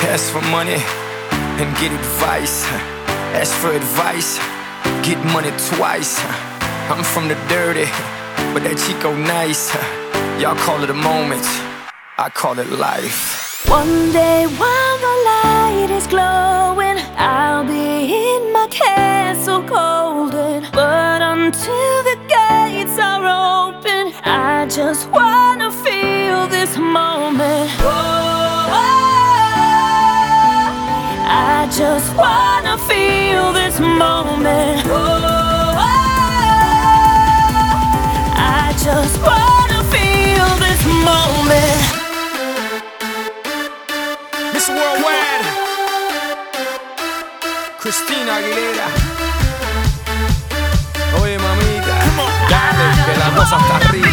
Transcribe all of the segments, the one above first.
Ask for money and get advice. Ask for advice, get money twice. I'm from the dirty, but that Chico nice. Y'all call it a moment, I call it life. One day while the light is glowing, I'll be in my castle golden. But until the gates are open, I just wanna feel this moment. I just wanna feel this moment. I just wanna feel this moment. Miss Worldwide, Christina Aguilera. Oye mamita, dale que la cosa está arriba.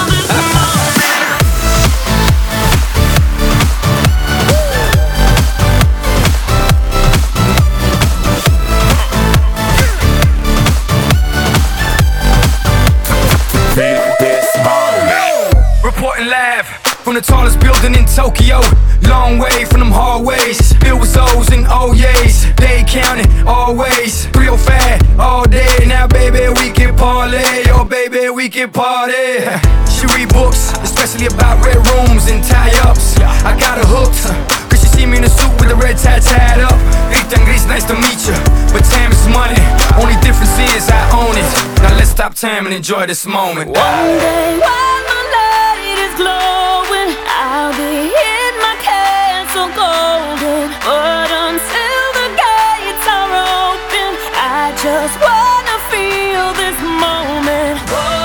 Reporting live from the tallest building in Tokyo. Long way from them hallways, filled with O's and O's. They counting always, 305 all day. Now baby we can parlay, oh baby we can party. She read books, especially about red rooms and tie-ups. I got her hooked, cause she see me in a suit with the red tie tied up. Ethan Gris, nice to meet you, but time is money. Only difference is I own it. Now let's stop time and enjoy this moment. One day while the light is glowing, I'll be in my castle golden. But until the gates are open, I just wanna feel this moment.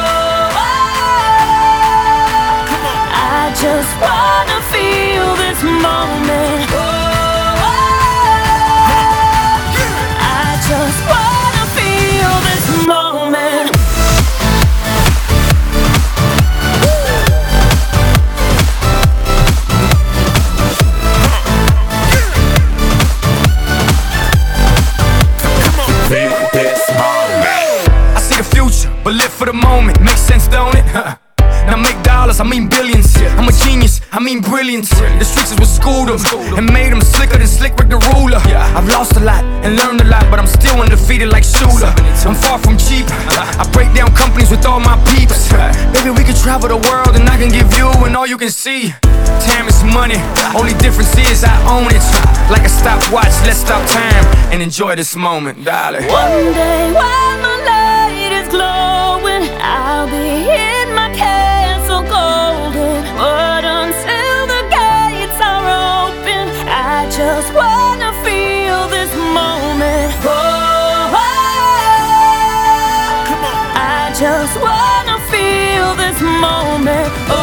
I just wanna feel this moment. I just wanna feel this moment. I see the future, but live for the moment. Makes sense, don't it? Now make dollars, I mean billions. I'm a genius, I mean brilliance. The streets is what schooled them and made them slicker than Slick Rick the ruler. I've lost a lot and learned a lot, but I'm still undefeated like Shooter. I'm far from cheap, I break down companies with all my peeps. Baby, we can travel the world and I can give you and all you can see. Time is money, only difference is I own it. Like a stopwatch, let's stop time and enjoy this moment, darling. One day while my light is glowing, I'll be in my castle golden. But until the gates are open, I just wanna feel this moment. I just wanna feel this moment.